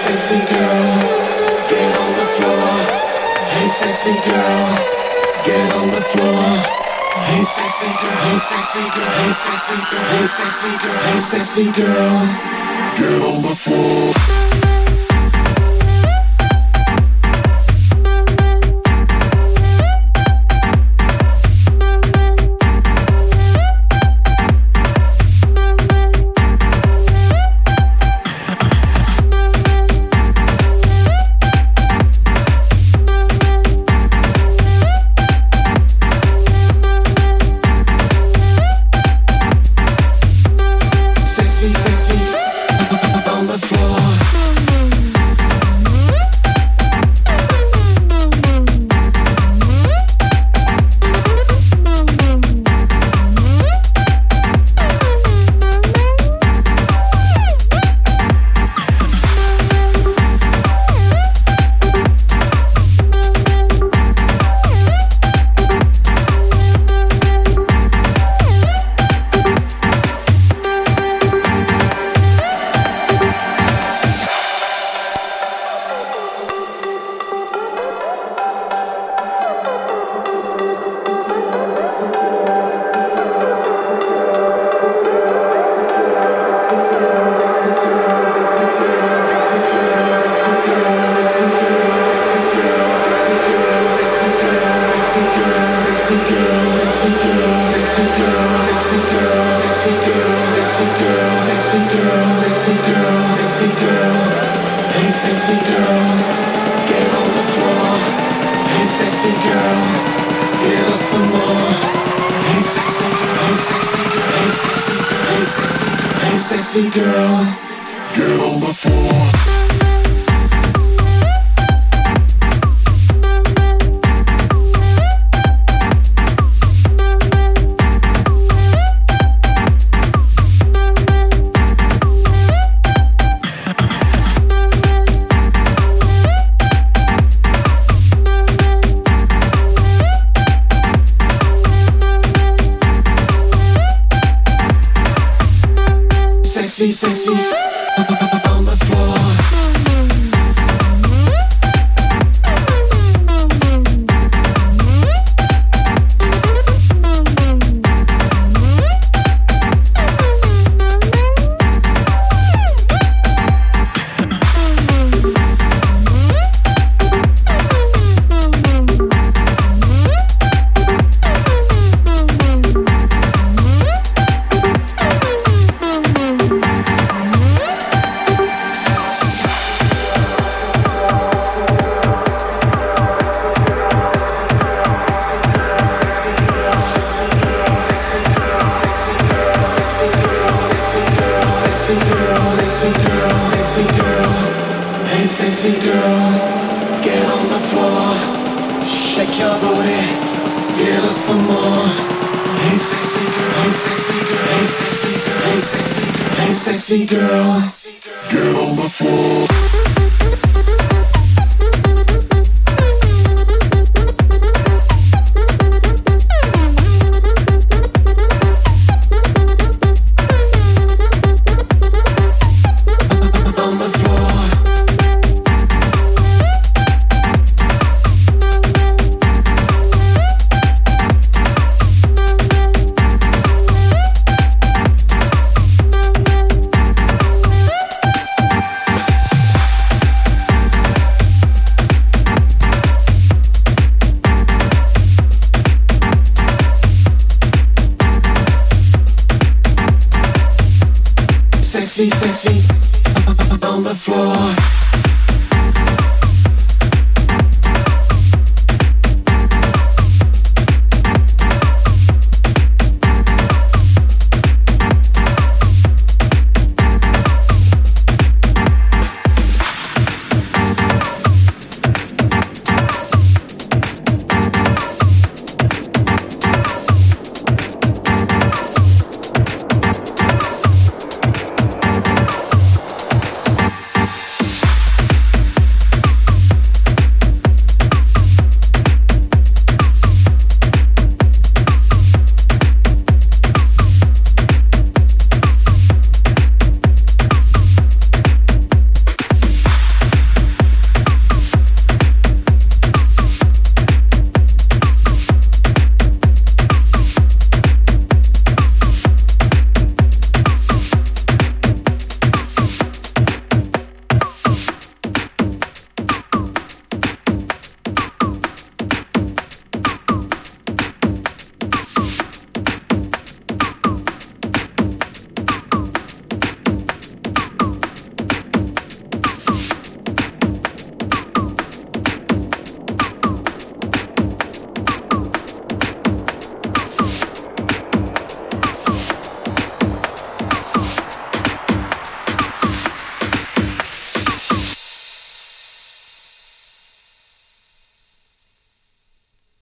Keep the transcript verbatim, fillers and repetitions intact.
sexy girl, get on the floor. Hey sexy girl, get on the floor. Hey sexy girl, hey sexy girl, hey sexy girl, hey sexy girl, hey sexy girl, get on the floor. Sexy girl, get on the floor. Sexy, sexy, on the floor. Hey sexy girl, get on the floor. Shake your booty, give us some more. Hey sexy girl, hey sexy girl, hey sexy girl, hey sexy girl, hey sexy girl, get on the floor. Sexy, sexy, on the floor.